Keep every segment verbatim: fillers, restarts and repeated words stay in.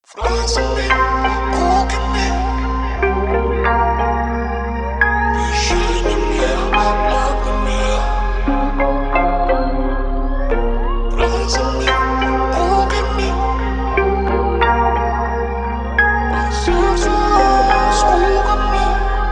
Фразами, звуками, движениями, плавными. Фразами, звуками, по сердцу осколками.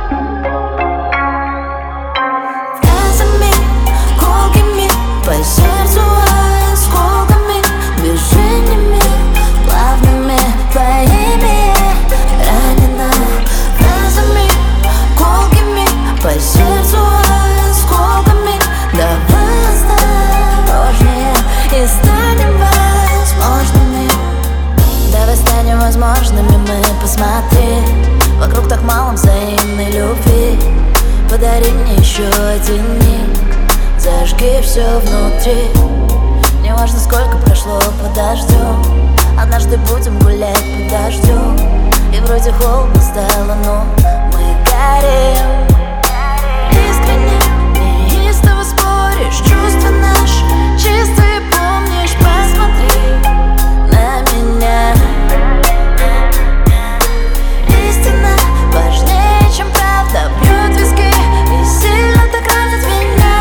Фразами, колкими, по сердцу осколками, движениями плавными, твоими ранена. Фразами, колкими, по сердцу осколками. Давай осторожнее и станем возможными. Давай станем возможными, мы посмотри. Вокруг так мало взаимной любви. Подари мне еще один миг, зажги все внутри. Не важно, сколько прошло, подождем. Однажды будем гулять под дождем. И вроде холодно стало, но мы горим. Искренне, неистово споришь, чувства наши чистые, помнишь, посмотри на меня. Истина важнее, чем правда, бьет виски и сильно так ранит меня.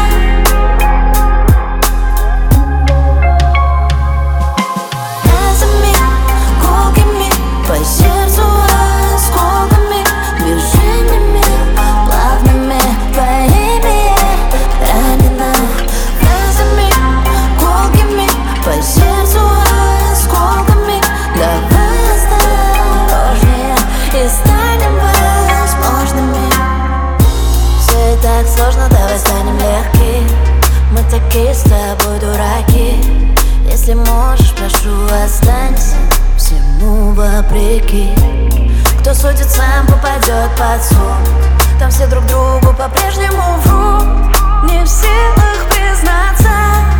Фразами, колкими, по сердцу осколками, движениями плавными, твоими ранена. Фразами, колкими, по сердцу осколками. Давай осторожнее и станем возможными. Все и так сложно, давай станем легки. Мы такие с тобой дураки. Если можешь, прошу, останься всему вопреки. Кто судит, сам попадет под суд. Там все друг другу по-прежнему врут, не в силах признаться.